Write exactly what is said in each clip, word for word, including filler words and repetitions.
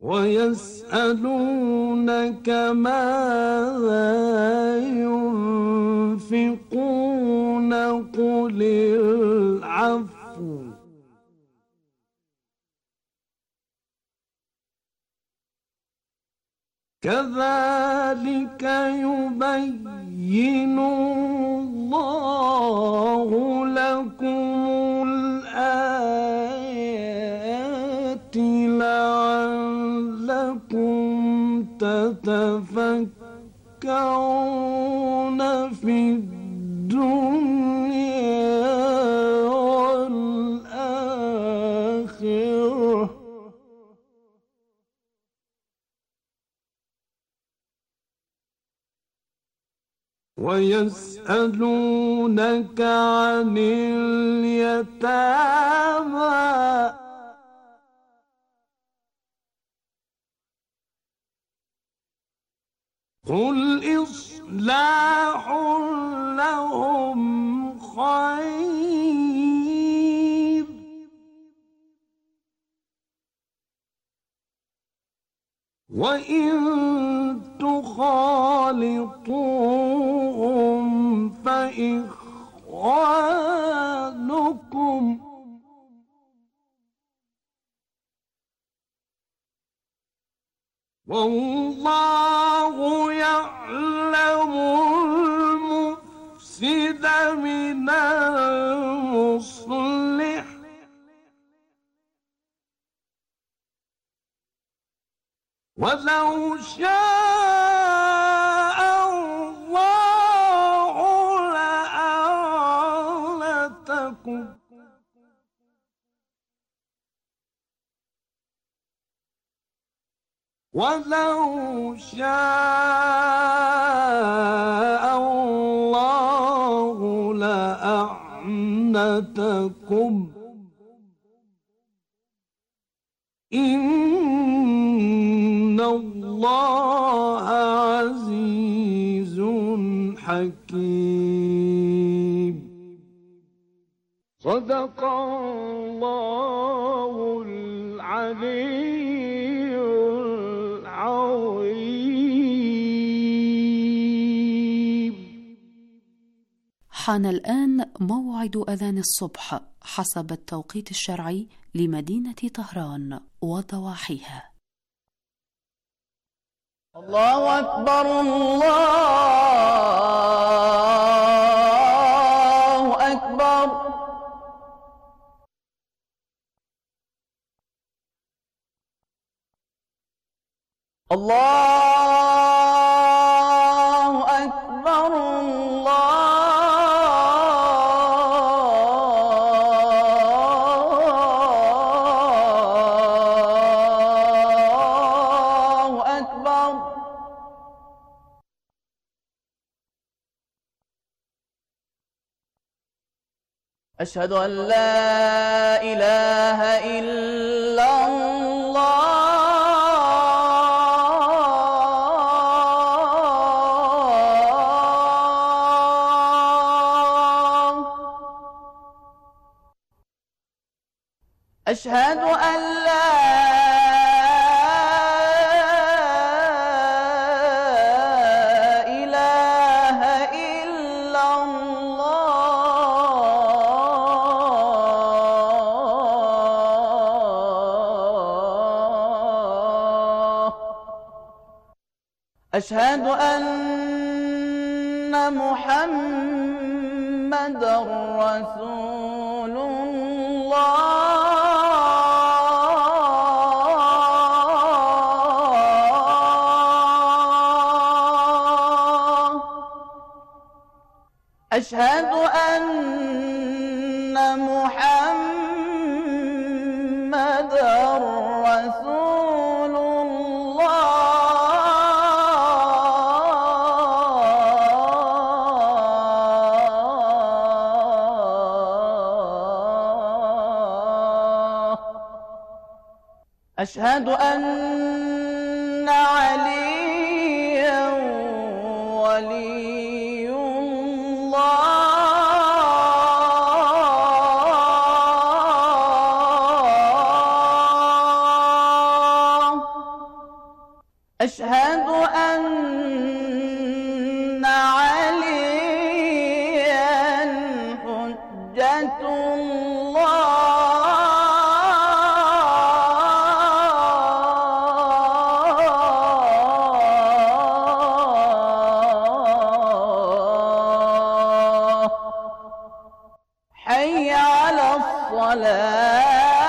ويسألونك ماذا ينفقون قل العفو كذلك يبين الله لكم الآيات لعلكم تتفكرون في الدنيا والآخرة. ويسألونك عن اليتامى قل إصلاح لهم خير وإن تخالطوهم فإخوانكم والله يعلم المفسد من المصلح ولو شاء الله لأعنتكم ولو شاء الله لأعنتكم إن الله عزيز حكيم. صدق الله العلي العظيم. حان الآن موعد أذان الصبح حسب التوقيت الشرعي لمدينة طهران وضواحيها. الله أكبر الله أكبر الله أكبر الله أكبر. أشهد أن لا إله إلا الله. أشهد أن لا إله إلا الله. أشهد أن محمدًا رسول الله. أشهد أن محمدًا رسول الله. أشهد أن عليًا ولي الله. أشهد أن عليا حجة الله. حي على الصلاة.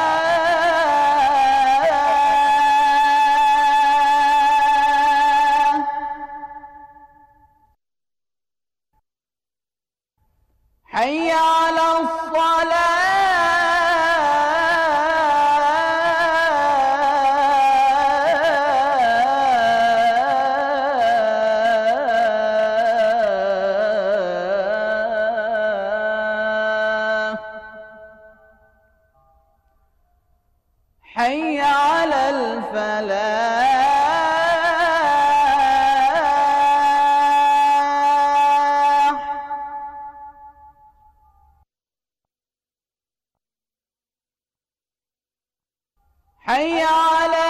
حي على الصلاة. حي على الفلاح. حي على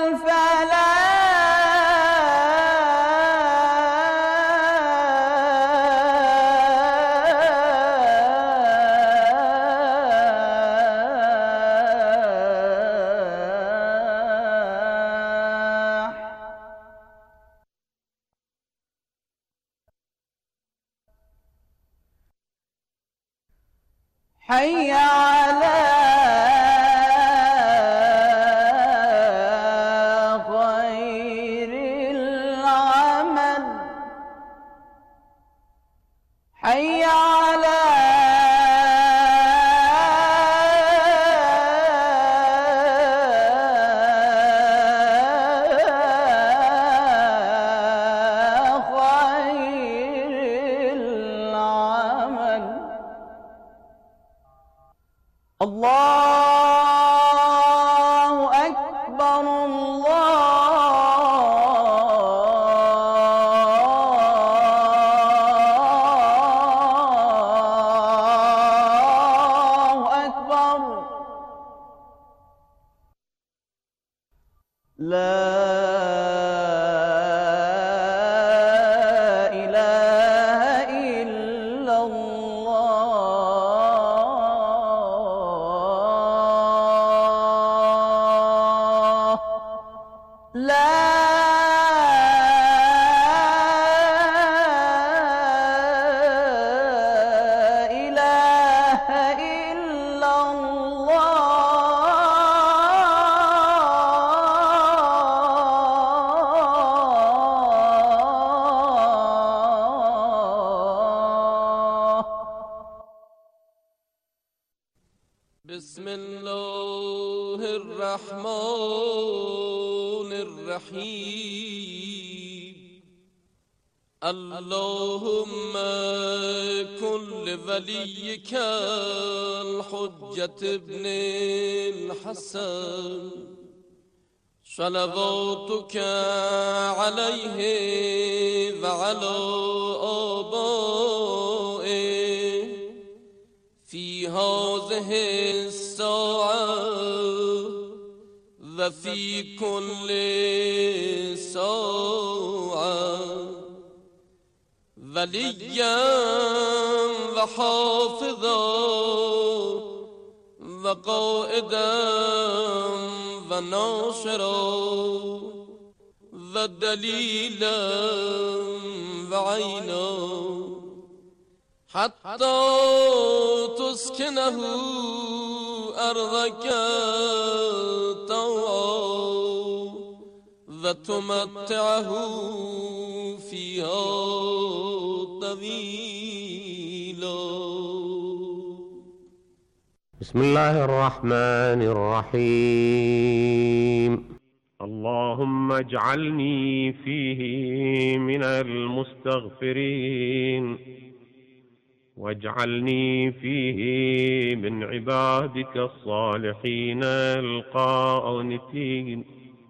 الفلاح. حي على خير العمل. حي على خير العمل. الله أكبر. الله أكبر. لا إله إلا الله. لا إله إلا الله. بسم الله الرحمن الرحيم. اللهم كن لوليك الحجة ابن الحسن صلواتك عليه وعلى آبائه في هذه الساعة وفي كل ساعة وليا وحافظا وقائدا وناصرا ودليلا وعينا حتى تسكنه أرضك طوعا وتمتعه فيها طويلا. بسم الله الرحمن الرحيم. اللهم اجعلني فيه من المستغفرين واجعلني فيه من عبادك الصالحين القانتين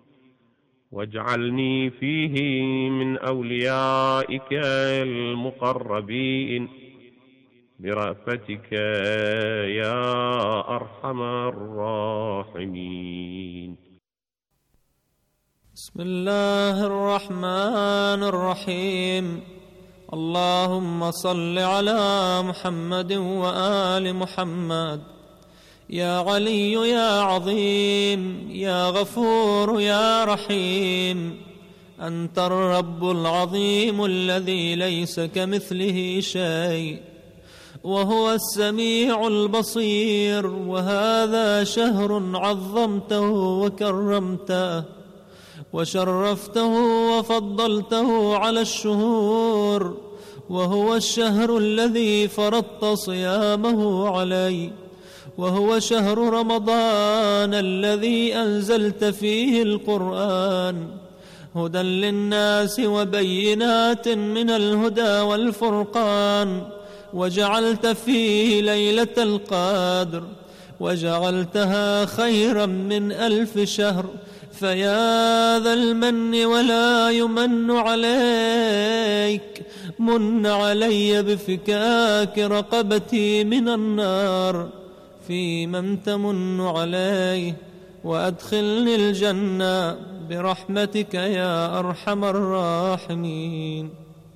واجعلني فيه من أوليائك المقربين برأفتك يا أرحم الراحمين. بسم الله الرحمن الرحيم. اللهم صل على محمد وآل محمد. يا علي يا عظيم يا غفور يا رحيم، أنت الرب العظيم الذي ليس كمثله شيء، وهو السميع البصير. وهذا شهر عظمته وكرمته وشرفته وفضلته على الشهور، وهو الشهر الذي فرضت صيامه علي، وهو شهر رمضان الذي أنزلت فيه القرآن هدى للناس وبينات من الهدى والفرقان، وجعلت فيه ليلة القدر وجعلتها خيرا من ألف شهر. فيا ذا المن ولا يمن عليك، من علي بفكاك رقبتي من النار في من تمن عليه، وأدخلني الجنة برحمتك يا أرحم الراحمين.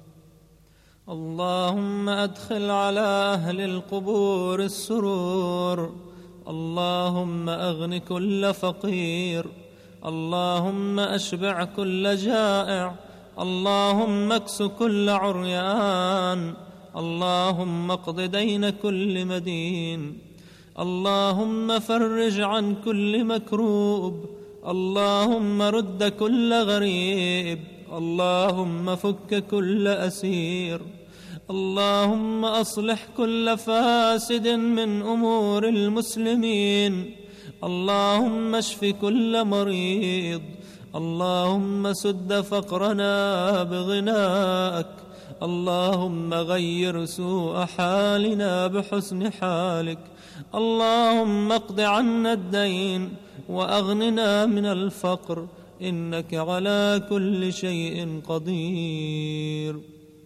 اللهم أدخل على أهل القبور السرور، اللهم أغن كل فقير، اللهم أشبع كل جائع، اللهم اكس كل عريان، اللهم اقض دين كل مدين، اللهم فرج عن كل مكروب، اللهم رد كل غريب، اللهم فك كل أسير، اللهم أصلح كل فاسد من أمور المسلمين، اللهم اشف كل مريض، اللهم سد فقرنا بغنائك، اللهم غير سوء حالنا بحسن حالك، اللهم اقض عنا الدين وأغننا من الفقر، إنك على كل شيء قدير.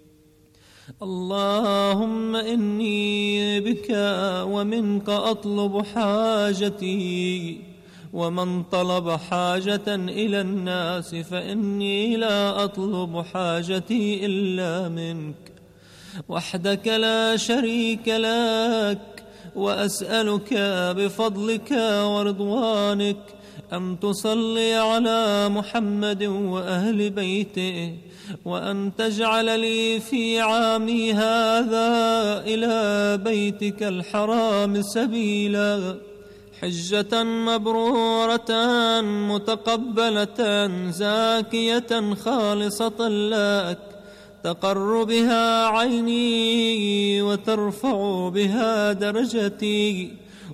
اللهم إني بك ومنك أطلب حاجتي، ومن طلب حاجة إلى الناس فإني لا أطلب حاجتي إلا منك وحدك لا شريك لك، وأسألك بفضلك ورضوانك أن تصلي على محمد وأهل بيته، وأن تجعل لي في عامي هذا إلى بيتك الحرام سبيلا، حجة مبرورة متقبلة زاكية خالصة لك، تقر بها عيني وترفع بها درجتي،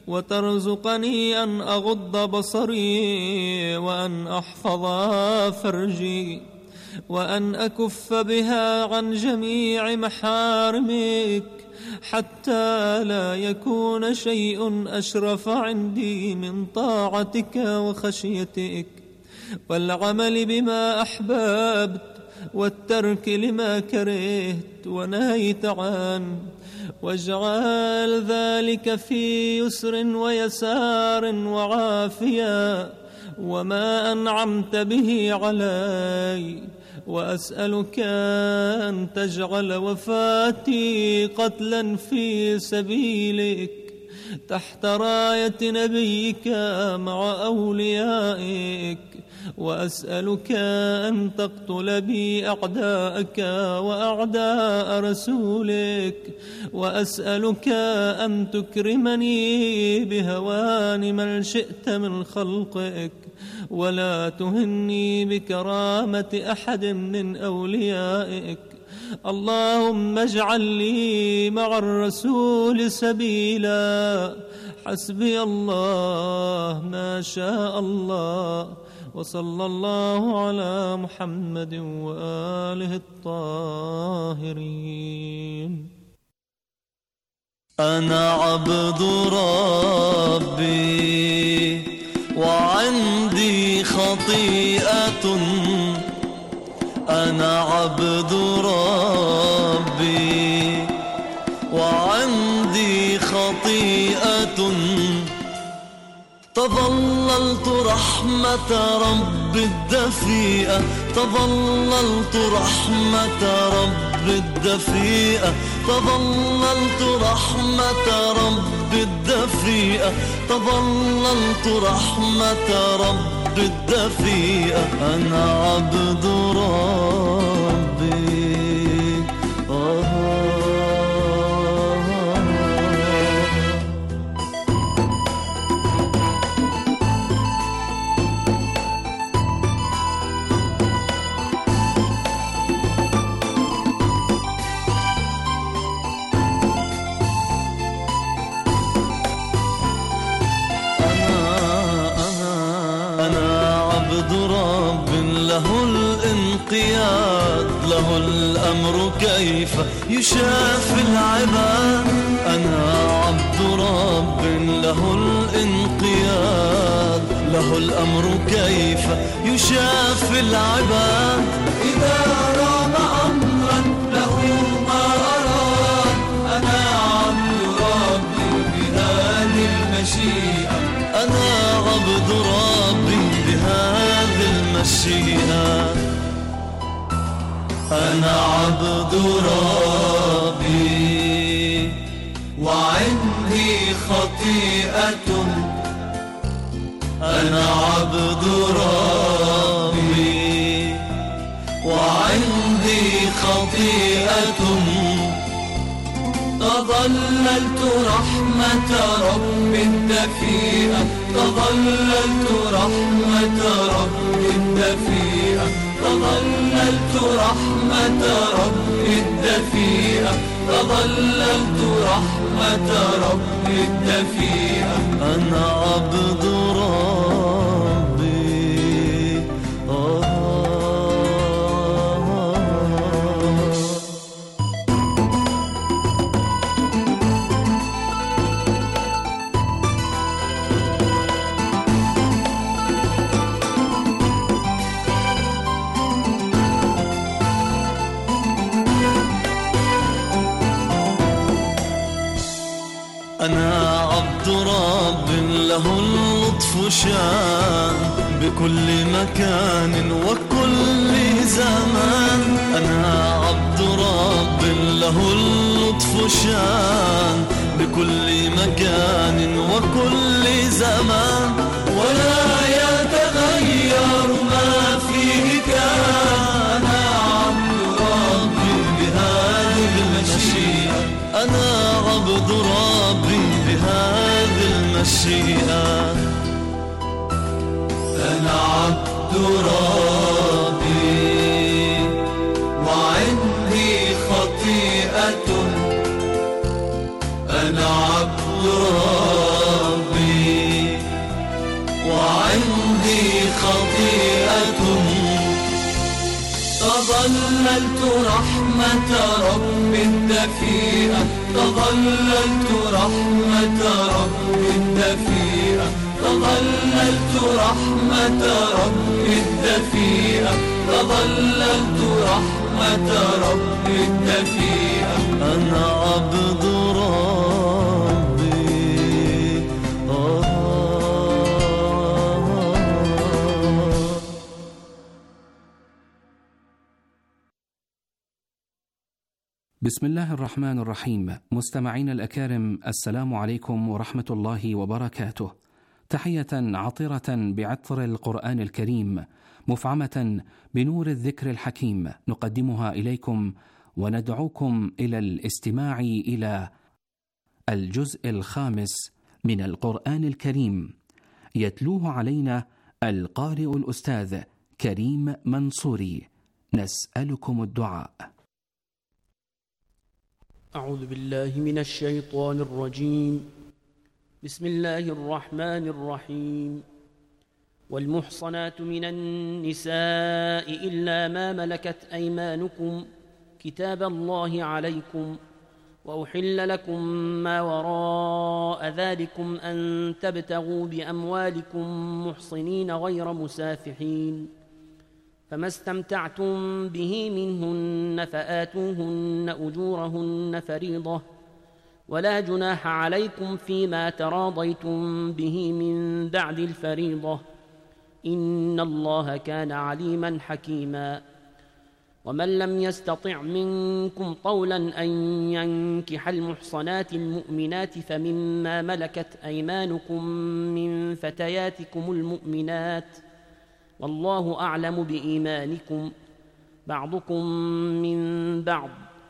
وترزقني أن أغض بصري، وأن أحفظ فرجي، وأن أكف بها عن جميع محارمك، حتى لا يكون شيء أشرف عندي من طاعتك وخشيتك، والعمل بما أحببت، والترك لما كرهت ونهيت عنه، واجعل ذلك في يسر ويسار وعافية وما أنعمت به علي، وأسألك أن تجعل وفاتي قتلا في سبيلك تحت راية نبيك مع أوليائك، وأسألك أن تقتل بي أعداءك وأعداء رسولك، وأسألك أن تكرمني بهوان من شئت من خلقك، ولا تهني بكرامة أحد من أوليائك. اللهم اجعل لي مع الرسول سبيلا، حسبي الله ما شاء الله، وصلى الله على محمد وآله الطاهرين. أنا عبد ربي وعندي خطيئة، أنا عبد ربي وعندي خطيئة، تظللت رحمة رب الدفيئة تظللت رحمة رب الدفيئة تظللت رحمة رب الدفيئة تظللت رحمة رب الدفيئة أنا عبد ربي له الانقياد له الأمر كيف يشافي العباد أنا عبد رب له الانقياد له الأمر كيف يشافي العباد إذا رام أمرا له ما أراد أنا عبد ربي بهذه المشيئة أنا عبد ربي بهذه المشيئة أنا عبد ربي وعندي خطيئة أنا عبد ربي وعندي خطيئة تظللت رحمة رب الدفيئة تظللت رحمة رب الدفيئة تظللت رحمة رب الدفيئة تظللت رحمة رب الدفيئة أنا عبد ربي آه أنا عبد رب له اللطف شان بكل مكان وكل زمان أنا عبد رب له اللطف شان بكل مكان وكل زمان ولا يتغير ما فيه كان أنا عبد ربي بهذه المشيئة أنا عبد ربي بهذه المشيئة أنا عبد ربي وعندي خطيئة أنا عبد ربي وعندي خطيئة تظللت رحمة رب الدفيئة تظللت رحمة رب الدفيئة تظللت رحمة رب الدفيئة تظللت رحمة رب الدفيئة أنا عبد ربي آه بسم الله الرحمن الرحيم. مستمعين الأكارم، السلام عليكم ورحمة الله وبركاته. تحية عطرة بعطر القرآن الكريم مفعمة بنور الذكر الحكيم نقدمها إليكم وندعوكم إلى الاستماع إلى الجزء الخامس من القرآن الكريم، يتلوه علينا القارئ الأستاذ كريم منصوري. نسألكم الدعاء. أعوذ بالله من الشيطان الرجيم. بسم الله الرحمن الرحيم. والمحصنات من النساء إلا ما ملكت أيمانكم كتاب الله عليكم، وأحل لكم ما وراء ذلكم أن تبتغوا بأموالكم محصنين غير مسافحين، فما استمتعتم به منهن فآتوهن أجورهن فريضة، ولا جناح عليكم فيما تراضيتم به من بعد الفريضة إن الله كان عليما حكيما. ومن لم يستطع منكم طولا أن ينكح المحصنات المؤمنات فمما ملكت أيمانكم من فتياتكم المؤمنات والله أعلم بإيمانكم بعضكم من بعض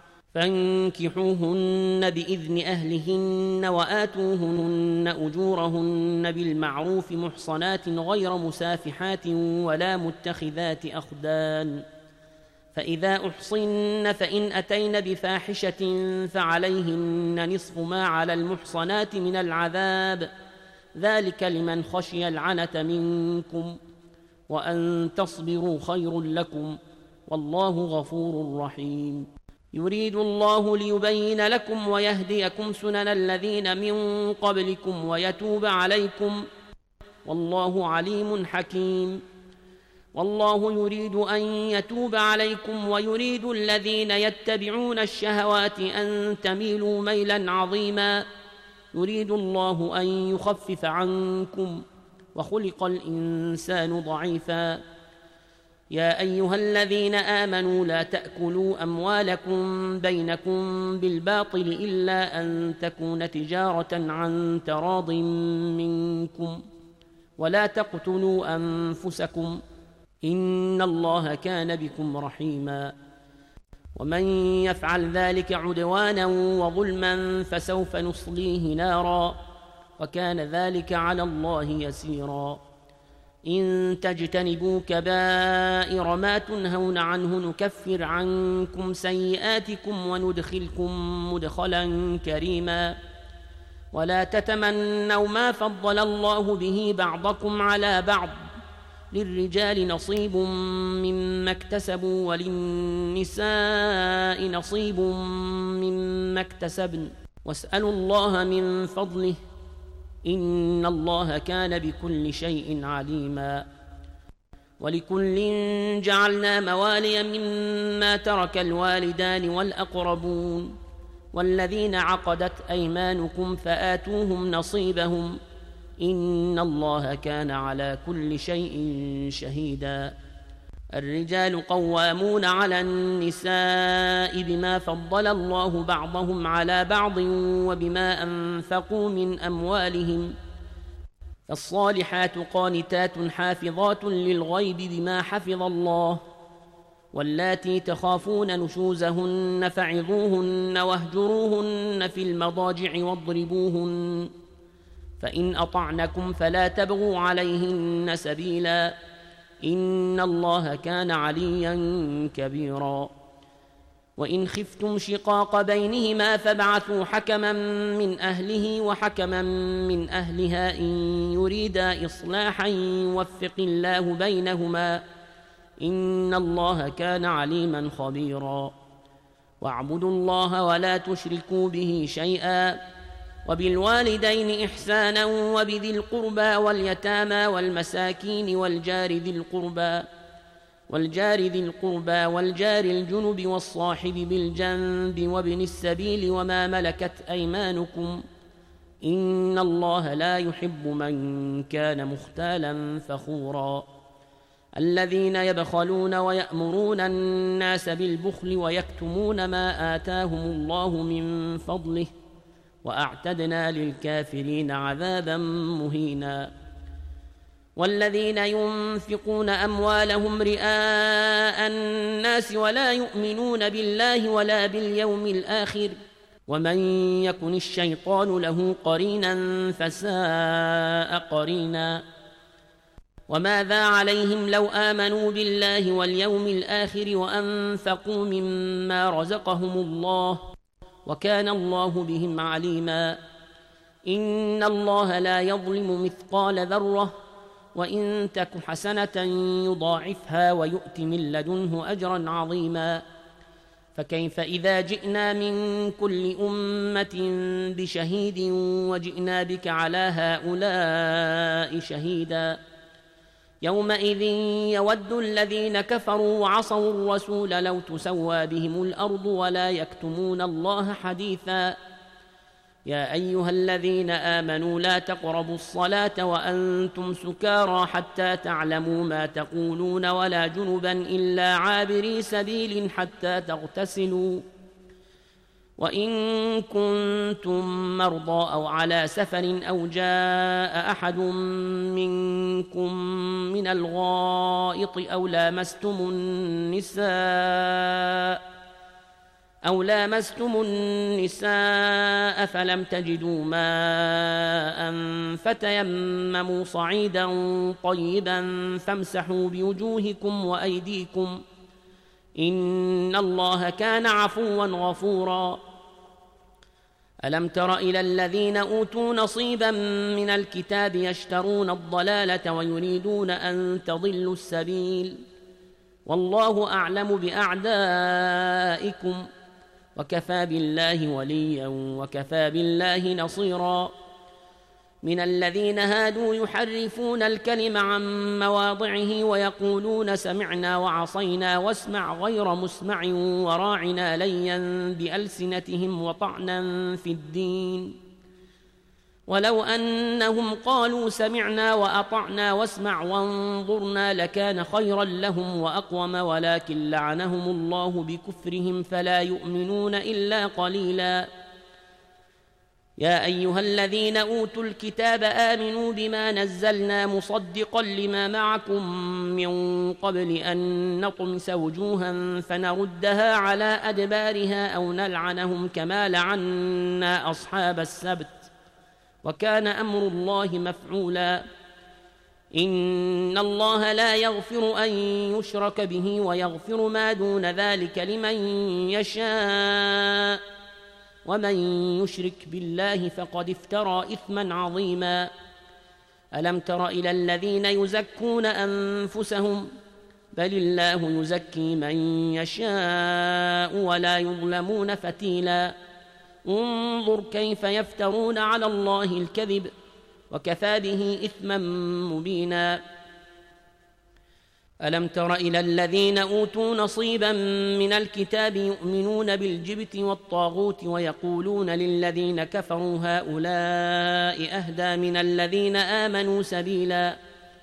فانكحوهن بإذن أهلهن وآتوهن أجورهن بالمعروف محصنات غير مسافحات ولا متخذات أخدان. فإذا أحصن فإن أتين بفاحشة فعليهن نصف ما على المحصنات من العذاب ذلك لمن خشي العنة منكم وأن تصبروا خير لكم والله غفور رحيم. يريد الله ليبين لكم ويهديكم سنن الذين من قبلكم ويتوب عليكم والله عليم حكيم. والله يريد أن يتوب عليكم ويريد الذين يتبعون الشهوات أن تميلوا ميلا عظيما. يريد الله أن يخفف عنكم وخلق الإنسان ضعيفا. يا أيها الذين آمنوا لا تأكلوا أموالكم بينكم بالباطل إلا أن تكون تجارة عن تراض منكم ولا تقتلوا أنفسكم إن الله كان بكم رحيما. ومن يفعل ذلك عدوانا وظلما فسوف نصليه نارا وكان ذلك على الله يسيرا. إن تجتنبوا كبائر ما تنهون عنه نكفر عنكم سيئاتكم وندخلكم مدخلا كريما. ولا تتمنوا ما فضل الله به بعضكم على بعض للرجال نصيب مما اكتسبوا وللنساء نصيب مما اكتسبن واسألوا الله من فضله إن الله كان بكل شيء عليما. ولكل جعلنا موالي مما ترك الوالدان والأقربون والذين عقدت أيمانكم فآتوهم نصيبهم إن الله كان على كل شيء شهيدا. الرجال قوامون على النساء بما فضل الله بعضهم على بعض وبما أنفقوا من أموالهم فالصالحات قانتات حافظات للغيب بما حفظ الله. واللاتي تخافون نشوزهن فعظوهن واهجروهن في المضاجع واضربوهن فإن أطعنكم فلا تبغوا عليهن سبيلا إن الله كان عليا كبيرا. وإن خفتم شقاق بينهما فابعثوا حكما من أهله وحكما من أهلها إن يريدا إصلاحا يوفق الله بينهما إن الله كان عليما خبيرا. واعبدوا الله ولا تشركوا به شيئا وبالوالدين إحسانا وبذي القربى واليتامى والمساكين والجار ذي القربى والجار ذي القربى والجار الجنب والصاحب بالجنب وابن السبيل وما ملكت أيمانكم إن الله لا يحب من كان مختالا فخورا. الذين يبخلون ويأمرون الناس بالبخل ويكتمون ما آتاهم الله من فضله وأعتدنا للكافرين عذابا مهينا. والذين ينفقون أموالهم رئاء الناس ولا يؤمنون بالله ولا باليوم الآخر ومن يكن الشيطان له قرينا فساء قرينا. وماذا عليهم لو آمنوا بالله واليوم الآخر وأنفقوا مما رزقهم الله وكان الله بهم عليما. إن الله لا يظلم مثقال ذرة وإن تك حسنة يضاعفها ويؤت من لدنه أجرا عظيما. فكيف إذا جئنا من كل أمة بشهيد وجئنا بك على هؤلاء شهيدا يومئذ يود الذين كفروا وعصوا الرسول لو تسوى بهم الأرض ولا يكتمون الله حديثا. يا أيها الذين آمنوا لا تقربوا الصلاة وأنتم سكارى حتى تعلموا ما تقولون ولا جنبا إلا عابري سبيل حتى تغتسلوا وإن كنتم مرضى أو على سفر أو جاء أحد منكم من الغائط أو لامستم النساء أو لامستم النساء فلم تجدوا ماء فتيمموا صعيدا طيبا فامسحوا بوجوهكم وأيديكم إن الله كان عفوا غفورا ألم تر إلى الذين أوتوا نصيبا من الكتاب يشترون الضلالة ويريدون أن تضلوا السبيل والله أعلم بأعدائكم وكفى بالله وليا وكفى بالله نصيرا من الذين هادوا يحرفون الكلم عن مواضعه ويقولون سمعنا وعصينا واسمع غير مسمع وراعنا ليا بألسنتهم وطعنا في الدين ولو أنهم قالوا سمعنا وأطعنا واسمع وانظرنا لكان خيرا لهم وأقوم ولكن لعنهم الله بكفرهم فلا يؤمنون إلا قليلا يا أيها الذين أوتوا الكتاب آمنوا بما نزلنا مصدقا لما معكم من قبل أن نطمس وجوها فنردها على أدبارها أو نلعنهم كما لعنا أصحاب السبت وكان أمر الله مفعولا إن الله لا يغفر أن يشرك به ويغفر ما دون ذلك لمن يشاء ومن يشرك بالله فقد افترى إثما عظيما ألم تر إلى الذين يزكون أنفسهم بل الله يزكي من يشاء ولا يظلمون فتيلا انظر كيف يفترون على الله الكذب وكفى به إثما مبينا ألم تر إلى الذين أوتوا نصيبا من الكتاب يؤمنون بالجبت والطاغوت ويقولون للذين كفروا هؤلاء أهدى من الذين آمنوا سبيلا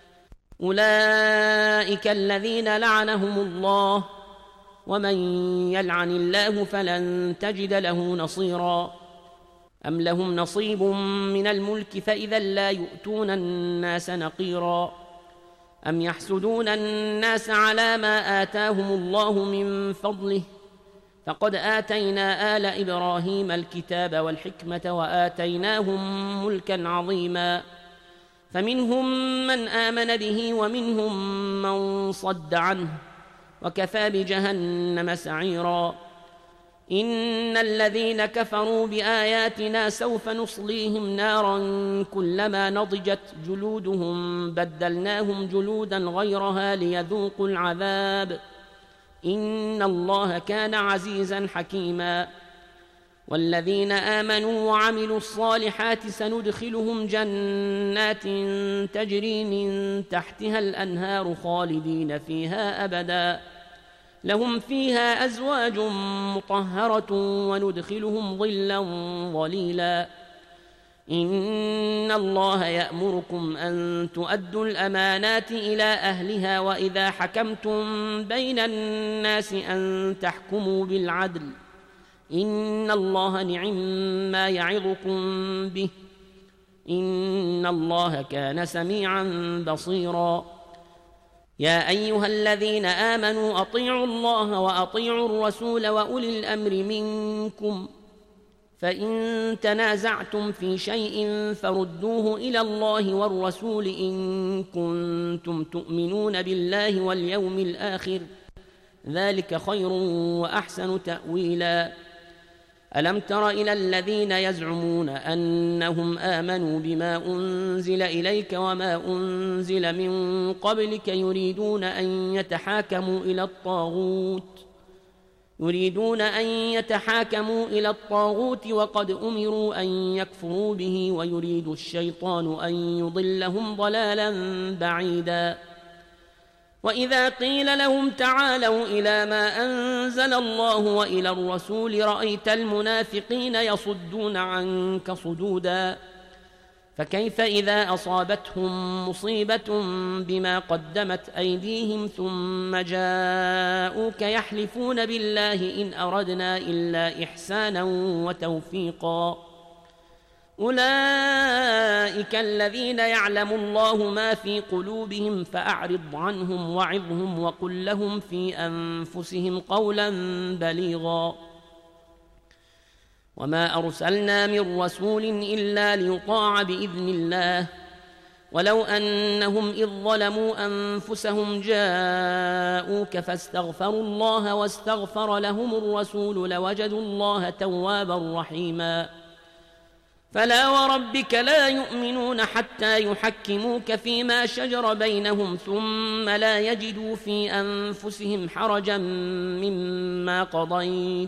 أولئك الذين لعنهم الله ومن يلعن الله فلن تجد له نصيرا أم لهم نصيب من الملك فإذا لا يؤتون الناس نقيرا أم يحسدون الناس على ما آتاهم الله من فضله فقد آتينا آل إبراهيم الكتاب والحكمة وآتيناهم ملكا عظيما فمنهم من آمن به ومنهم من صد عنه وكفى بجهنم سعيرا إن الذين كفروا بآياتنا سوف نصليهم نارا كلما نضجت جلودهم بدلناهم جلودا غيرها ليذوقوا العذاب إن الله كان عزيزا حكيما والذين آمنوا وعملوا الصالحات سندخلهم جنات تجري من تحتها الأنهار خالدين فيها أبدا لهم فيها أزواج مطهرة وندخلهم ظلا ظليلا إن الله يأمركم أن تؤدوا الأمانات إلى أهلها وإذا حكمتم بين الناس أن تحكموا بالعدل إن الله نعم ما يعظكم به إن الله كان سميعا بصيرا يا أيها الذين آمنوا أطيعوا الله وأطيعوا الرسول وأولي الأمر منكم فإن تنازعتم في شيء فردوه إلى الله والرسول إن كنتم تؤمنون بالله واليوم الآخر ذلك خير وأحسن تأويلا ألم تر إلى الذين يزعمون أنهم آمنوا بما أنزل إليك وما أنزل من قبلك يريدون أن يتحاكموا إلى الطاغوت يريدون أن يتحاكموا إلى الطاغوت وقد أمروا أن يكفروا به ويريد الشيطان أن يضلهم ضلالا بعيدا وإذا قيل لهم تعالوا إلى ما أنزل الله وإلى الرسول رأيت المنافقين يصدون عنك صدودا فكيف إذا أصابتهم مصيبة بما قدمت أيديهم ثم جاءوك يحلفون بالله إن أردنا إلا إحسانا وتوفيقا أولئك الذين يعلم الله ما في قلوبهم فأعرض عنهم وعظهم وقل لهم في أنفسهم قولا بليغا وما أرسلنا من رسول إلا ليطاع بإذن الله ولو أنهم إذ ظلموا أنفسهم جاءوك فاستغفروا الله واستغفر لهم الرسول لوجدوا الله توابا رحيما فلا وربك لا يؤمنون حتى يحكموك فيما شجر بينهم ثم لا يجدوا في أنفسهم حرجا مما قضيت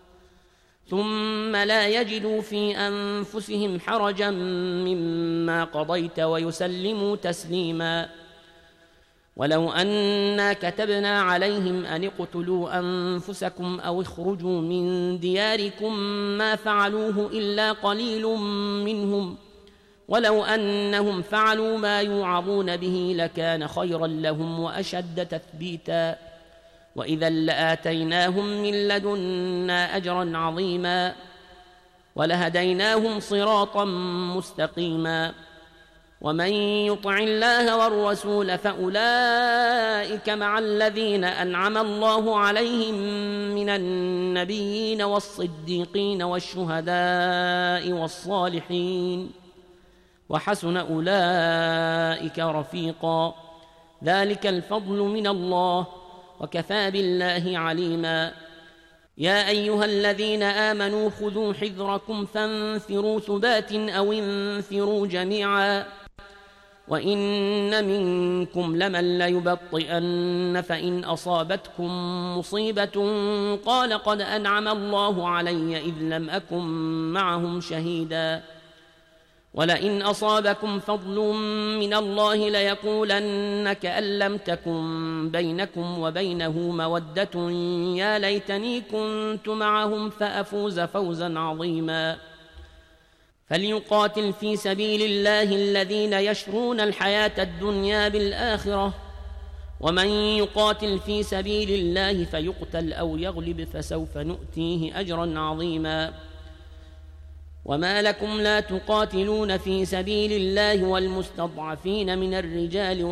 ثم لا يجدوا في أنفسهم حرجا مما قضيت ويسلموا تسليما ولو أنا كتبنا عليهم أن اقتلوا أنفسكم أو اخرجوا من دياركم ما فعلوه إلا قليل منهم ولو أنهم فعلوا ما يوعظون به لكان خيرا لهم وأشد تثبيتا وإذا لآتيناهم من لدنا أجرا عظيما ولهديناهم صراطا مستقيما ومن يطع الله والرسول فأولئك مع الذين أنعم الله عليهم من النبيين والصديقين والشهداء والصالحين وحسن أولئك رفيقا ذلك الفضل من الله وكفى بالله عليما يا أيها الذين آمنوا خذوا حذركم فانفروا ثبات أو انفروا جميعا وإن منكم لمن ليبطئن فإن أصابتكم مصيبة قال قد أنعم الله علي إذ لم أكن معهم شهيدا ولئن أصابكم فضل من الله ليقولن كأن لم تكن بينكم وبينه مودة يا ليتني كنت معهم فأفوز فوزا عظيما فليقاتل في سبيل الله الذين يشرون الحياة الدنيا بالآخرة ومن يقاتل في سبيل الله فيقتل أو يغلب فسوف نؤتيه أجرا عظيما وما لكم لا تقاتلون في سبيل الله والمستضعفين من الرجال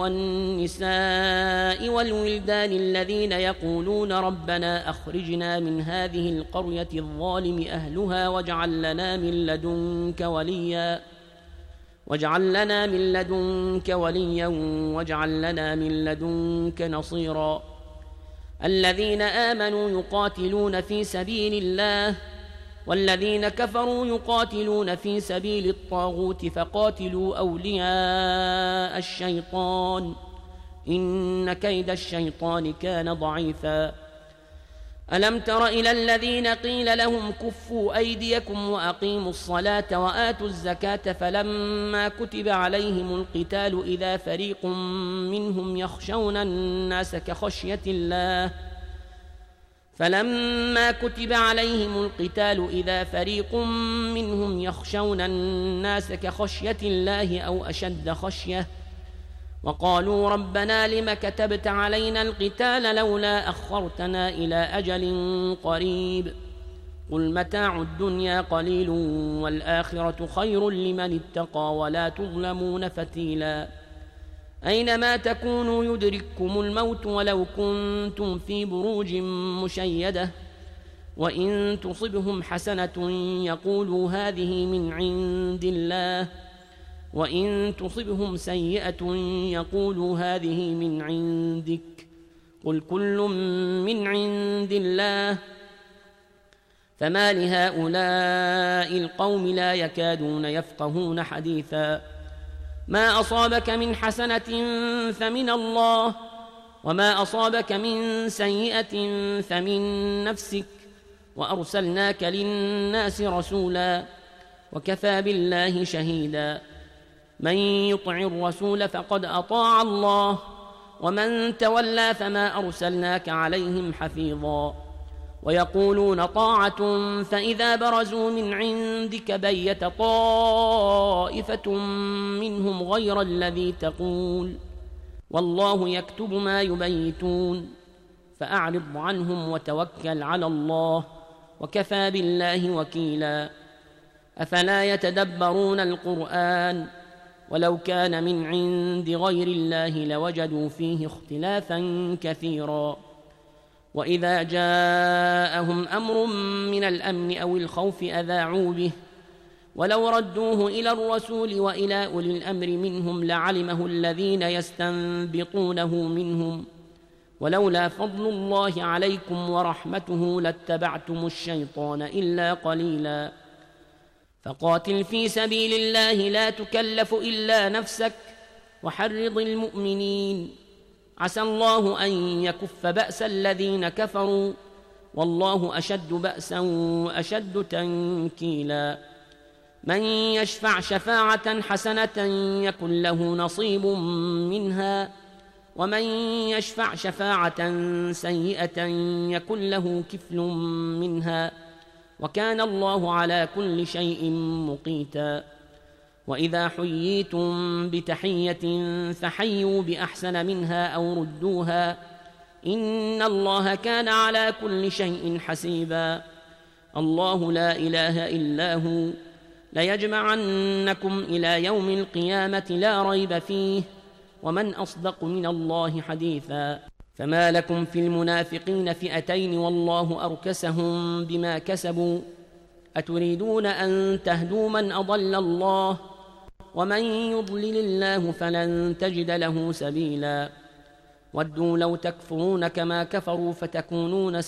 والنساء والولدان الذين يقولون ربنا أخرجنا من هذه القرية الظالم أهلها واجعل لنا من لدنك وليا واجعل لنا من لدنك وليا واجعل لنا من لدنك نصيرا الذين آمنوا يقاتلون في سبيل الله والذين كفروا يقاتلون في سبيل الطاغوت فقاتلوا أولياء الشيطان إن كيد الشيطان كان ضعيفا ألم تر إلى الذين قيل لهم كفوا أيديكم وأقيموا الصلاة وآتوا الزكاة فلما كتب عليهم القتال إذا فريق منهم يخشون الناس كخشية الله فلما كتب عليهم القتال إذا فريق منهم يخشون الناس كخشية الله أو أشد خشية وقالوا ربنا لم كتبت علينا القتال لولا أخرتنا إلى أجل قريب قل متاع الدنيا قليل والآخرة خير لمن اتقى ولا تظلمون فتيلا أينما تكونوا يدرككم الموت ولو كنتم في بروج مشيدة وإن تصبهم حسنة يقولوا هذه من عند الله وإن تصبهم سيئة يقولوا هذه من عندك قل كل من عند الله فما لهؤلاء القوم لا يكادون يفقهون حديثا ما أصابك من حسنة فمن الله وما أصابك من سيئة فمن نفسك وأرسلناك للناس رسولا وكفى بالله شهيدا من يطع الرسول فقد أطاع الله ومن تولى فما أرسلناك عليهم حفيظا ويقولون طاعة فإذا برزوا من عندك بيت طائفة منهم غير الذي تقول والله يكتب ما يبيتون فأعرض عنهم وتوكل على الله وكفى بالله وكيلا أفلا يتدبرون القرآن ولو كان من عند غير الله لوجدوا فيه اختلافا كثيرا وإذا جاءهم أمر من الأمن أو الخوف أذاعوا به ولو ردوه إلى الرسول وإلى أولي الأمر منهم لعلمه الذين يستنبطونه منهم ولولا فضل الله عليكم ورحمته لاتبعتم الشيطان إلا قليلا فقاتل في سبيل الله لا تكلف إلا نفسك وحرض المؤمنين عسى الله أن يكف بأس الذين كفروا والله أشد بأسا وأشد تنكيلا من يشفع شفاعة حسنة يكن له نصيب منها ومن يشفع شفاعة سيئة يكن له كفل منها وكان الله على كل شيء مقيتا وإذا حييتم بتحية فحيوا بأحسن منها أو ردوها إن الله كان على كل شيء حسيبا الله لا إله إلا هو ليجمعنكم إلى يوم القيامة لا ريب فيه ومن أصدق من الله حديثا فما لكم في المنافقين فئتين والله أركسهم بما كسبوا أتريدون أن تهدوا من أضل الله ومن يضلل الله فلن تجد له سبيلا ودوا لو تكفرون كما كفروا فتكونون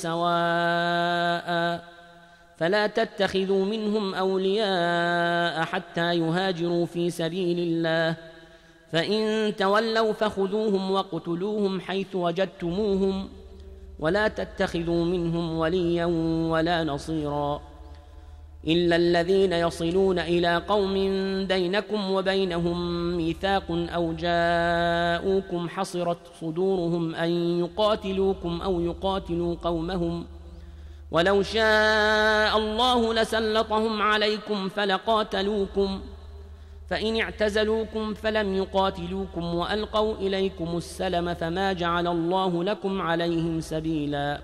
سواء فلا تتخذوا منهم أولياء حتى يهاجروا في سبيل الله فإن تولوا فخذوهم وقتلوهم حيث وجدتموهم ولا تتخذوا منهم وليا ولا نصيرا إلا الذين يصلون إلى قوم بينكم وبينهم ميثاق أو جاءوكم حصرت صدورهم أن يقاتلوكم أو يقاتلوا قومهم ولو شاء الله لسلطهم عليكم فلقاتلوكم فإن اعتزلوكم فلم يقاتلوكم وألقوا إليكم السلم فما جعل الله لكم عليهم سبيلا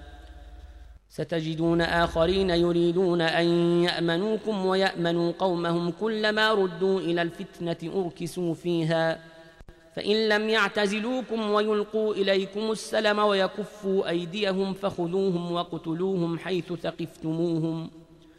ستجدون آخرين يريدون أن يأمنوكم ويأمنوا قومهم كلما ردوا إلى الفتنة أركسوا فيها فإن لم يعتزلوكم ويلقوا إليكم السلم ويكفوا أيديهم فخذوهم وقتلوهم حيث ثقفتموهم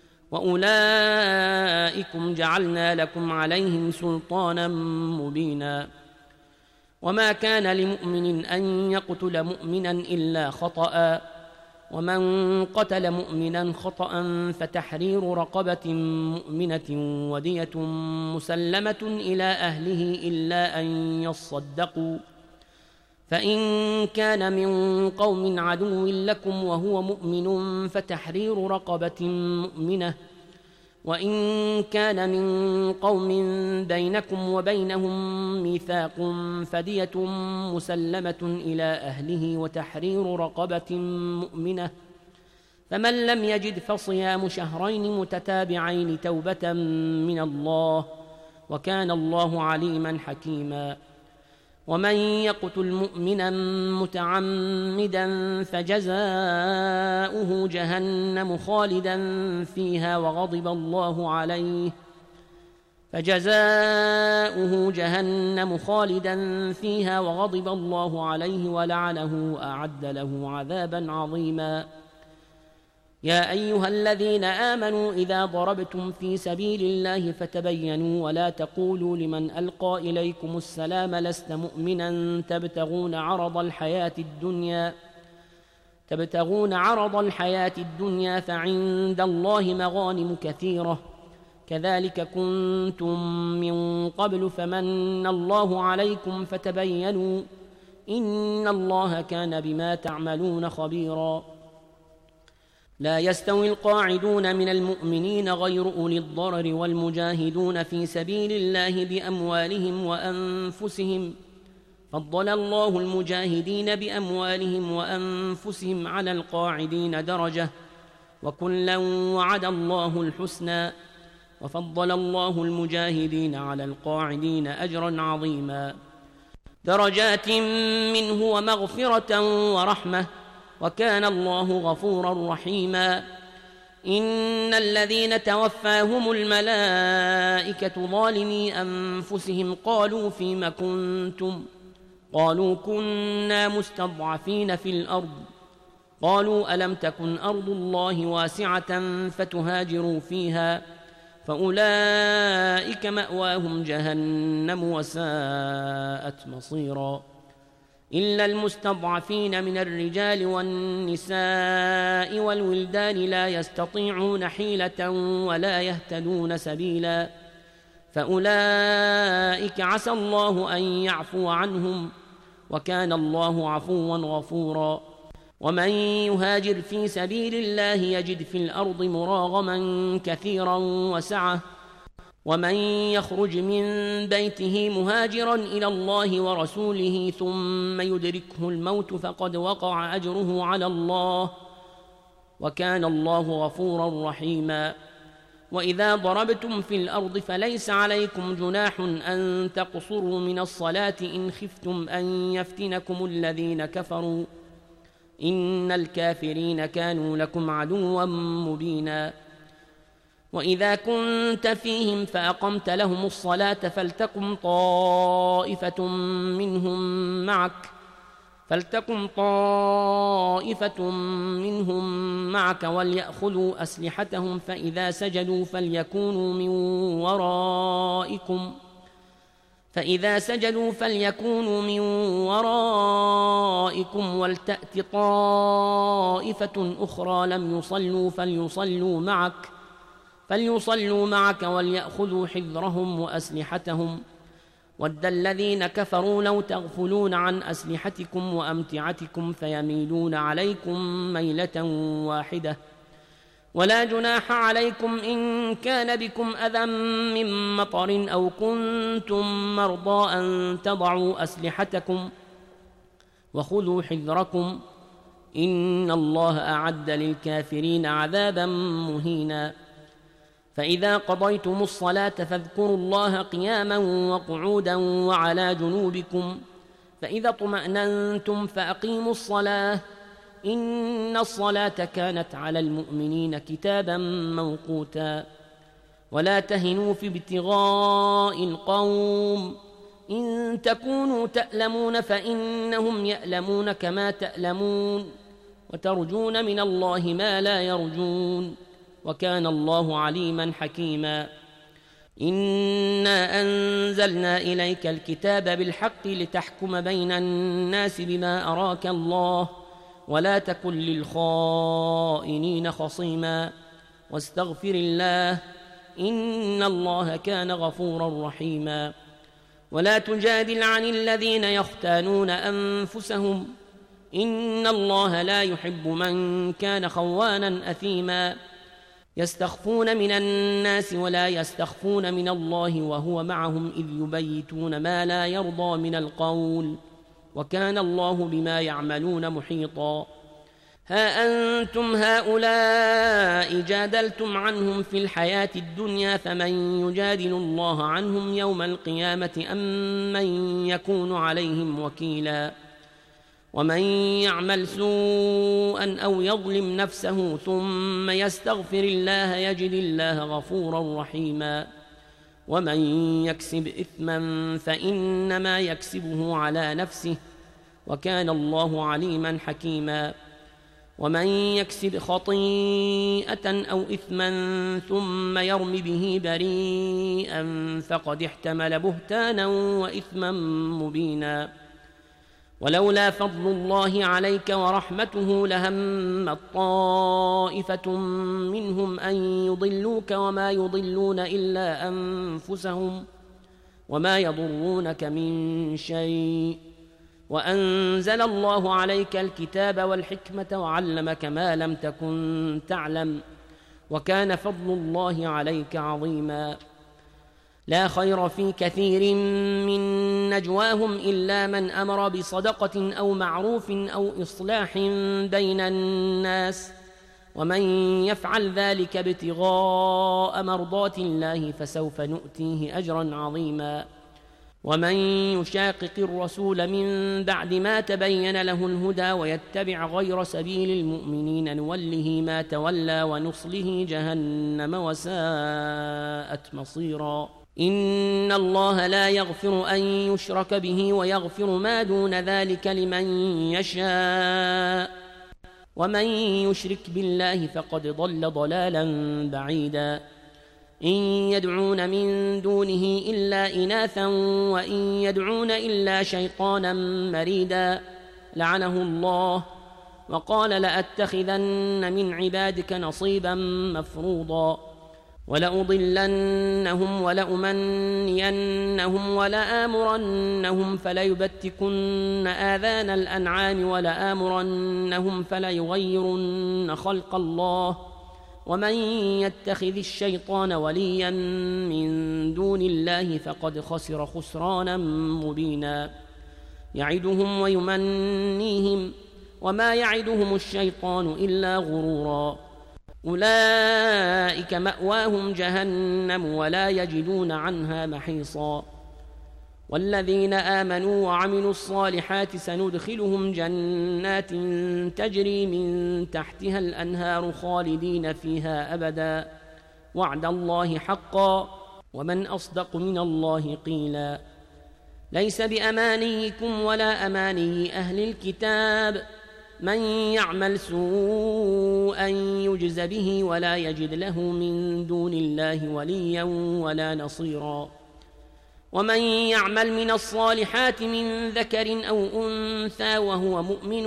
وأولئكم جعلنا لكم عليهم سلطانا مبينا وما كان لمؤمن أن يقتل مؤمنا إلا خطأ ومن قتل مؤمنا خطأ فتحرير رقبة مؤمنة ودية مسلمة إلى أهله إلا أن يصدقوا فإن كان من قوم عدو لكم وهو مؤمن فتحرير رقبة مؤمنة وإن كان من قوم بينكم وبينهم ميثاق فدية مسلمة إلى أهله وتحرير رقبة مؤمنة فمن لم يجد فصيام شهرين متتابعين توبة من الله وكان الله عليما حكيما ومن يقتل مؤمنا متعمدا فجزاؤه جهنم خالدا فيها وغضب الله عليه فجزاؤه جهنم خالدا فيها وغضب الله عليه ولعنه وأعد له عذابا عظيما يا أيها الذين آمنوا إذا ضربتم في سبيل الله فتبينوا ولا تقولوا لمن ألقى إليكم السلام لست مؤمنا تبتغون عرض الحياة الدنيا تبتغون عرض الحياة الدنيا فعند الله مغانم كثيرة كذلك كنتم من قبل فمن الله عليكم فتبينوا إن الله كان بما تعملون خبيرا لا يستوي القاعدون من المؤمنين غير أولي الضرر والمجاهدون في سبيل الله بأموالهم وأنفسهم فضل الله المجاهدين بأموالهم وأنفسهم على القاعدين درجة وكلا وعد الله الحسنى وفضل الله المجاهدين على القاعدين أجرا عظيما درجات منه ومغفرة ورحمة وكان الله غفورا رحيما إن الذين توفاهم الملائكة ظالمي أنفسهم قالوا فيم كنتم قالوا كنا مستضعفين في الأرض قالوا ألم تكن أرض الله واسعة فتهاجروا فيها فأولئك مأواهم جهنم وساءت مصيرا إلا المستضعفين من الرجال والنساء والولدان لا يستطيعون حيلة ولا يهتدون سبيلا فأولئك عسى الله أن يعفو عنهم وكان الله عفوا غفورا ومن يهاجر في سبيل الله يجد في الأرض مراغما كثيرا وسعة ومن يخرج من بيته مهاجرا إلى الله ورسوله ثم يدركه الموت فقد وقع أجره على الله وكان الله غفورا رحيما وإذا ضربتم في الأرض فليس عليكم جناح أن تقصروا من الصلاة إن خفتم أن يفتنكم الذين كفروا إن الكافرين كانوا لكم عدوا مبينا وإذا كنت فيهم فأقمت لهم الصلاة فلتقم طائفة منهم معك فلتقم طائفة منهم معك وليأخذوا أسلحتهم فإذا سجدوا فليكونوا من ورائكم فإذا سجدوا فليكونوا من ورائكم ولتأت طائفة أخرى لم يصلوا فليصلوا معك فليصلوا معك وليأخذوا حذرهم وأسلحتهم ود الذين كفروا لو تغفلون عن أسلحتكم وأمتعتكم فيميلون عليكم ميلة واحدة ولا جناح عليكم إن كان بكم أذى من مطر أو كنتم مرضى أن تضعوا أسلحتكم وخذوا حذركم إن الله أعد للكافرين عذابا مهينا فإذا قضيتم الصلاة فاذكروا الله قياما وقعودا وعلى جنوبكم فإذا اطمأننتم فأقيموا الصلاة إن الصلاة كانت على المؤمنين كتابا موقوتا ولا تهنوا في ابتغاء القوم إن تكونوا تألمون فإنهم يألمون كما تألمون وترجون من الله ما لا يرجون وكان الله عليما حكيما إنا أنزلنا إليك الكتاب بالحق لتحكم بين الناس بما أراك الله ولا تكن للخائنين خصيما واستغفر الله إن الله كان غفورا رحيما ولا تجادل عن الذين يختانون أنفسهم إن الله لا يحب من كان خوانا أثيما يستخفون من الناس ولا يستخفون من الله وهو معهم إذ يبيتون ما لا يرضى من القول وكان الله بما يعملون محيطا ها أنتم هؤلاء جادلتم عنهم في الحياة الدنيا فمن يجادل الله عنهم يوم القيامة أم من يكون عليهم وكيلا ومن يعمل سوءا أو يظلم نفسه ثم يستغفر الله يجد الله غفورا رحيما ومن يكسب إثما فإنما يكسبه على نفسه وكان الله عليما حكيما ومن يكسب خطيئة أو إثما ثم يرم به بريئا فقد احتمل بهتانا وإثما مبينا ولولا فضل الله عليك ورحمته لهمت طائفة منهم أن يضلوك وما يضلون إلا أنفسهم وما يضرونك من شيء وأنزل الله عليك الكتاب والحكمة وعلمك ما لم تكن تعلم وكان فضل الله عليك عظيما لا خير في كثير من نجواهم إلا من أمر بصدقة أو معروف أو إصلاح بين الناس، ومن يفعل ذلك ابتغاء مرضات الله فسوف نؤتيه أجرا عظيما. ومن يشاقق الرسول من بعد ما تبين له الهدى ويتبع غير سبيل المؤمنين نوله ما تولى ونصله جهنم وساءت مصيرا. إن الله لا يغفر أن يشرك به ويغفر ما دون ذلك لمن يشاء، ومن يشرك بالله فقد ضل ضلالا بعيدا. إن يدعون من دونه إلا إناثا وإن يدعون إلا شيطانا مريدا لعنه الله، وقال لأتخذن من عبادك نصيبا مفروضا، ولأضلنهم ولأمنينهم ولآمرنهم فليبتكن آذان الأنعام ولآمرنهم فليغيرن خلق الله، ومن يتخذ الشيطان وليا من دون الله فقد خسر خسرانا مبينا. يعدهم ويمنيهم وما يعدهم الشيطان إلا غرورا. أولئك مأواهم جهنم ولا يجدون عنها محيصا. والذين آمنوا وعملوا الصالحات سندخلهم جنات تجري من تحتها الأنهار خالدين فيها أبدا، وعد الله حقا، ومن أصدق من الله قيلا. ليس بأمانيكم ولا أماني أهل الكتاب، من يعمل سوءا يجز به ولا يجد له من دون الله وليا ولا نصيرا. ومن يعمل من الصالحات من ذكر أو أنثى وهو مؤمن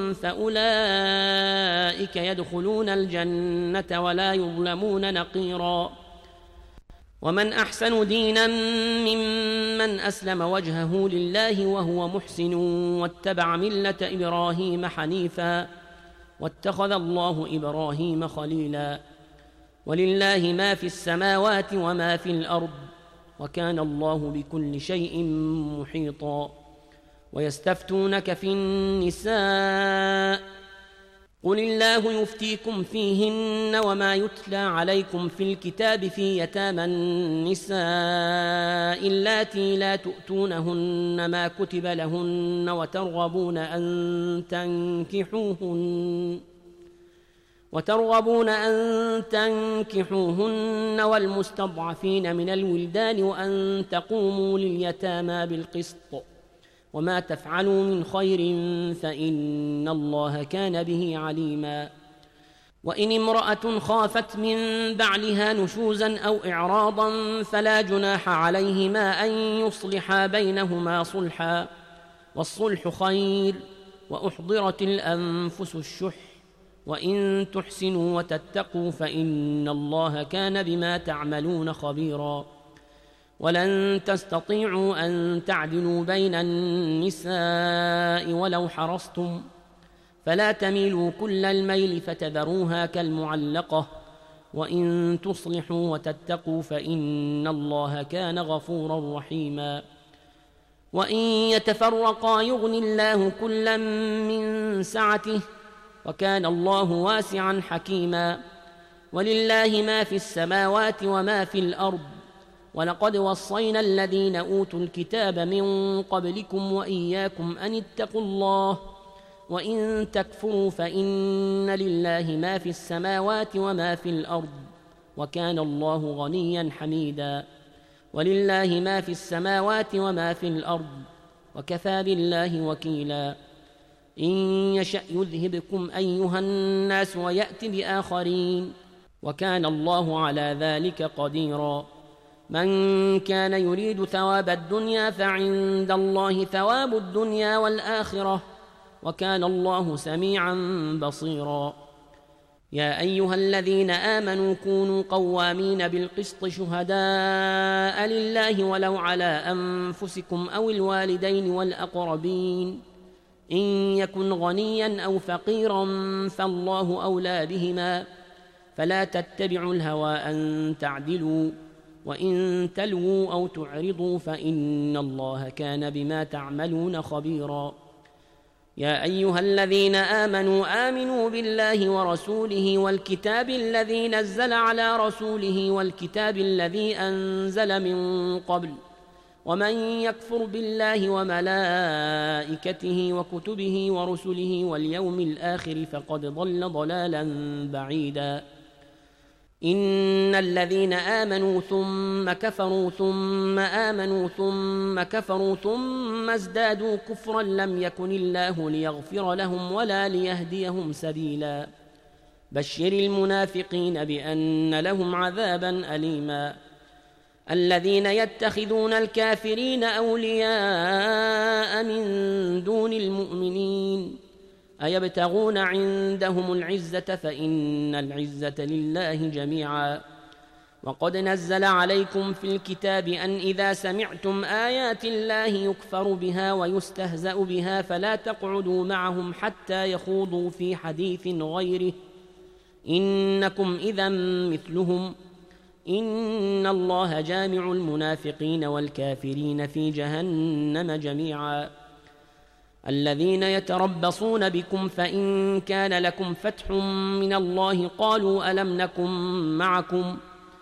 فأولئك يدخلون الجنة ولا يظلمون نقيرا. ومن أحسن دينا ممن أسلم وجهه لله وهو محسن واتبع ملة إبراهيم حنيفا واتخذ الله إبراهيم خليلا. ولله ما في السماوات وما في الأرض، وكان الله بكل شيء محيطا. ويستفتونك في النساء، قل الله يفتيكم فيهن وما يتلى عليكم في الكتاب في يتامى النساء اللاتي لا تؤتونهن ما كتب لهن وترغبون أن تنكحوهن وترغبون أن تنكحوهن والمستضعفين من الولدان وأن تقوموا لليتامى بالقسط، وما تفعلوا من خير فإن الله كان به عليما. وإن امرأة خافت من بعلها نشوزا أو إعراضا فلا جناح عليهما أن يصلحا بينهما صلحا، والصلح خير، وأحضرت الأنفس الشح، وإن تحسنوا وتتقوا فإن الله كان بما تعملون خبيرا. ولن تستطيعوا أن تعدلوا بين النساء ولو حرصتم، فلا تميلوا كل الميل فتذروها كالمعلقة، وإن تصلحوا وتتقوا فإن الله كان غفورا رحيما. وإن يتفرقا يغني الله كلا من سعته، وكان الله واسعا حكيما. ولله ما في السماوات وما في الأرض، ولقد وصينا الذين أوتوا الكتاب من قبلكم وإياكم أن اتقوا الله، وإن تكفروا فإن لله ما في السماوات وما في الأرض، وكان الله غنيا حميدا. ولله ما في السماوات وما في الأرض، وكفى بالله وكيلا. إن يشأ يذهبكم أيها الناس ويأت بآخرين، وكان الله على ذلك قديرا. من كان يريد ثواب الدنيا فعند الله ثواب الدنيا والآخرة، وكان الله سميعا بصيرا. يا أيها الذين آمنوا كونوا قوامين بالقسط شهداء لله ولو على أنفسكم أو الوالدين والأقربين، إن يكن غنيا أو فقيرا فالله أولى بهما، فلا تتبعوا الهوى أن تعدلوا، وإن تلووا أو تعرضوا فإن الله كان بما تعملون خبيرا. يا أيها الذين آمنوا آمنوا بالله ورسوله والكتاب الذي نزل على رسوله والكتاب الذي أنزل من قبل، ومن يكفر بالله وملائكته وكتبه ورسله واليوم الآخر فقد ضل ضلالا بعيدا. إن الذين آمنوا ثم كفروا ثم آمنوا ثم كفروا ثم ازدادوا كفرا لم يكن الله ليغفر لهم ولا ليهديهم سبيلا. بشر المنافقين بأن لهم عذابا أليما. الذين يتخذون الكافرين أولياء من دون المؤمنين أيبتغون عندهم العزة فإن العزة لله جميعا. وقد نزل عليكم في الكتاب أن إذا سمعتم آيات الله يكفر بها ويستهزأ بها فلا تقعدوا معهم حتى يخوضوا في حديث غيره إنكم إذا مثلهم إن الله جامع المنافقين والكافرين في جهنم جميعا. الذين يتربصون بكم فإن كان لكم فتح من الله قالوا ألم نكن معكم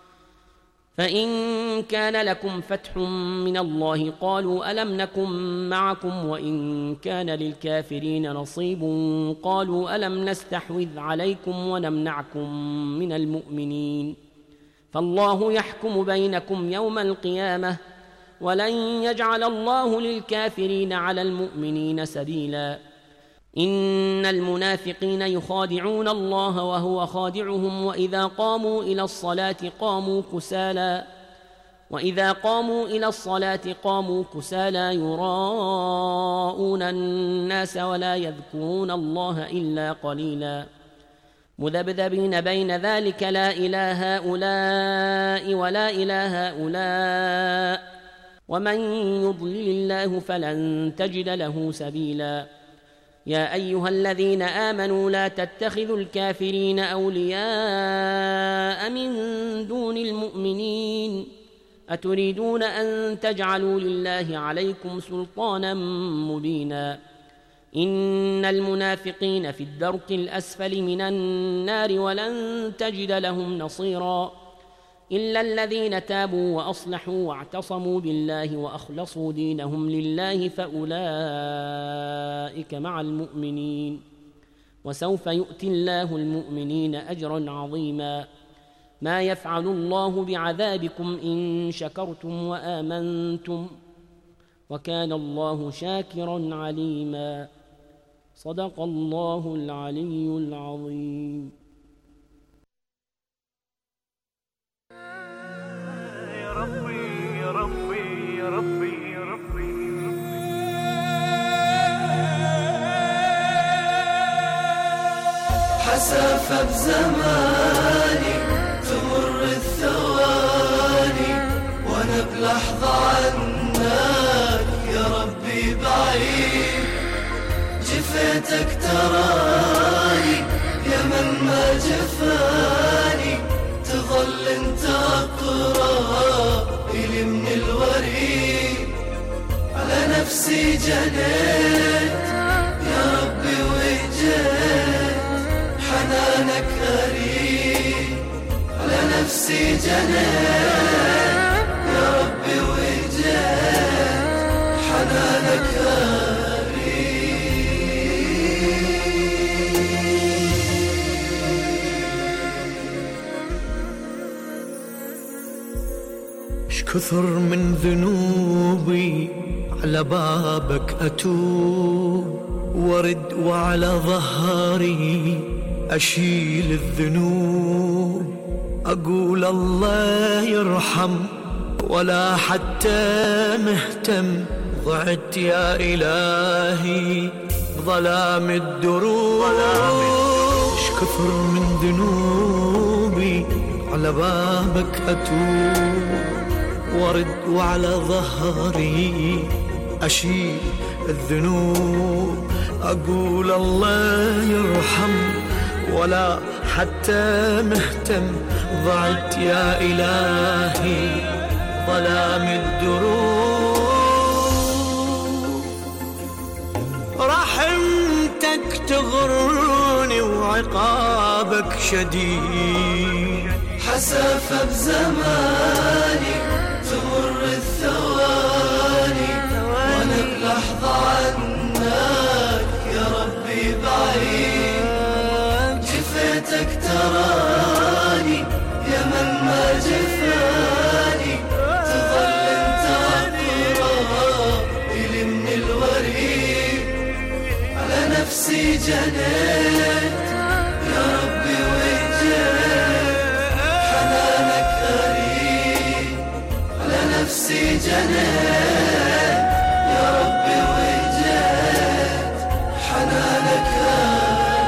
فإن كان لكم فتح من الله قالوا ألم نكن معكم وإن كان للكافرين نصيب قالوا ألم نستحوذ عليكم ونمنعكم من المؤمنين فالله يحكم بينكم يوم القيامة ولن يجعل الله للكافرين على المؤمنين سبيلا. إن المنافقين يخادعون الله وهو خادعهم وإذا قاموا إلى الصلاة قاموا كسالى وإذا قاموا إلى الصلاة قاموا كسالى يراءون الناس ولا يذكرون الله إلا قليلا. مذبذبين بين ذلك لا إله هؤلاء ولا إله هؤلاء ومن يضلل الله فلن تجد له سبيلا. يا أيها الذين آمنوا لا تتخذوا الكافرين أولياء من دون المؤمنين أتريدون أن تجعلوا لله عليكم سلطانا مبينا. إن المنافقين في الدرك الأسفل من النار ولن تجد لهم نصيرا إلا الذين تابوا وأصلحوا واعتصموا بالله وأخلصوا دينهم لله فأولئك مع المؤمنين وسوف يؤتي الله المؤمنين أجرا عظيما. ما يفعل الله بعذابكم إن شكرتم وآمنتم وكان الله شاكرا عليما. صدق الله العلي العظيم. يا ربي يا ربي يا ربي يا ربي حسافة بزماني تمر الثواني وانا بلحظة عنك يا ربي بعيد جفيتك تراني يا من ما جفاني تظل انت اقرب الي من الوريد على نفسي جنيت يا ربي وجيت حنانك أريد على نفسي جنيت يا ربي وجيت حنانك كثر من ذنوبي على بابك أتوب ورد وعلى ظهري أشيل الذنوب أقول الله يرحم ولا حتى مهتم ضعت يا إلهي بظلام الدروب كثر من ذنوبي على بابك أتوب ورد وعلى ظهري أشيل الذنوب أقول الله يرحم ولا حتى مهتم ضعت يا إلهي ظلام الدروب. رحمتك تغرني وعقابك شديد، حسافة بزماني تمر الثواني وانا بلحظة عنك يا ربي بعيد. جفيتك تراني يا من ما جفاني، تظل انت اقرب الي من الوريد. على نفسي جنيت يا ربي وجيت، حنانك غريب. على نفسي جنيت يا ربي وجيت، حنانك غريب.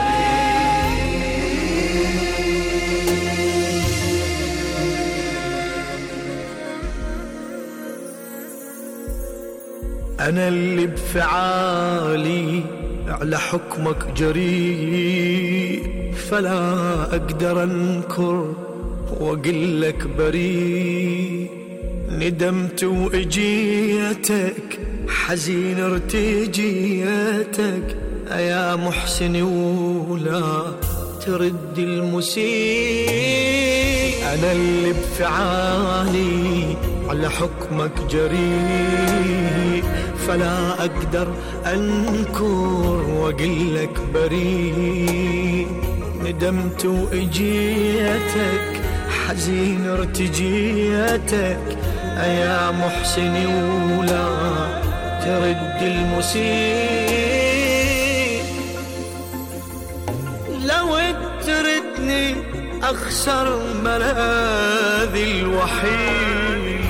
أنا اللي بفعالي على حكمك جريء، فلا أقدر أنكر وأقلك بريء. ندمت وإجيتك حزين ارتجيتك يا محسن ولا ترد المسيء. أنا اللي بفعالي على حكمك جريء، فلا أقدر أنكر وأقلك بريء. ندمت وإجيتك حزين ارتجيتك يا محسن ولا ترد المسيء. لو تردني أخسر ملاذي الوحيد،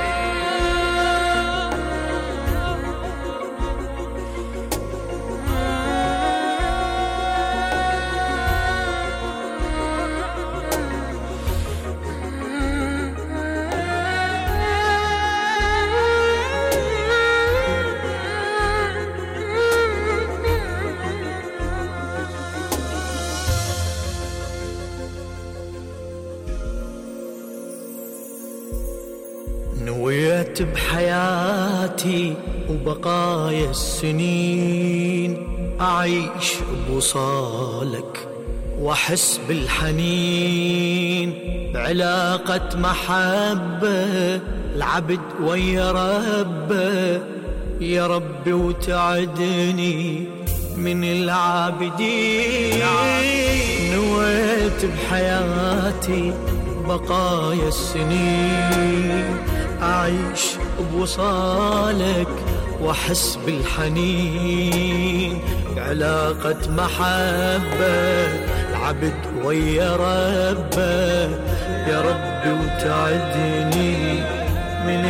نويت بحياتي وبقايا السنين أعيش بوصالك وأحس بالحنين. علاقة محبة العبد ويا ربه يا ربي، وتعدني من العابدين. نويت بحياتي بقايا السنين أعيش بوصالك وأحس بالحنين. علاقة محبة العبد ويا ربه يا ربي، وتعدني من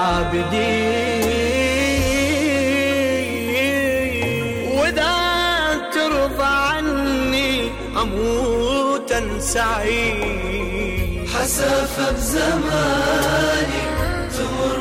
العابدين. وإذا ترضى عني أموت سعيد، حسافة بزماني تمر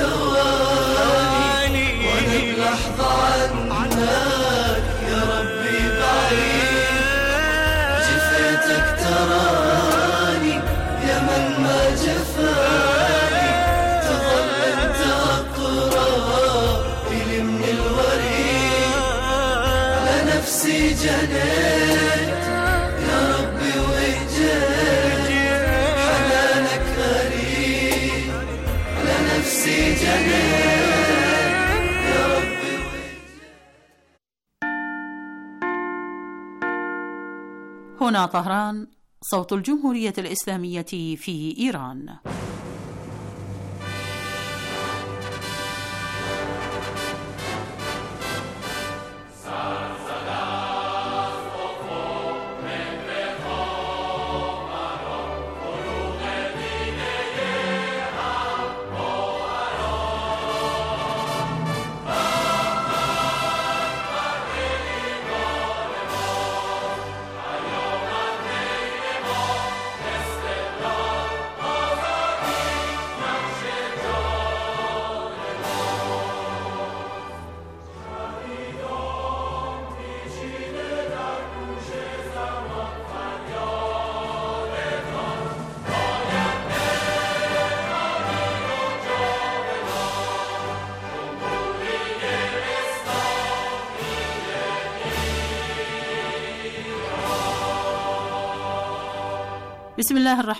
الثواني وانا بلحظة عنك يا ربي بعيد. جفيتك تراني يا من ما جفاني، تظل انت اقرب الي من الوريد. على نفسي جنيت يا ربي وجيت، حنانك غريب. على نفسي جنيت يا ربي وجيت. هنا طهران، صوت الجمهورية الإسلامية في إيران. بسم الله الرحمن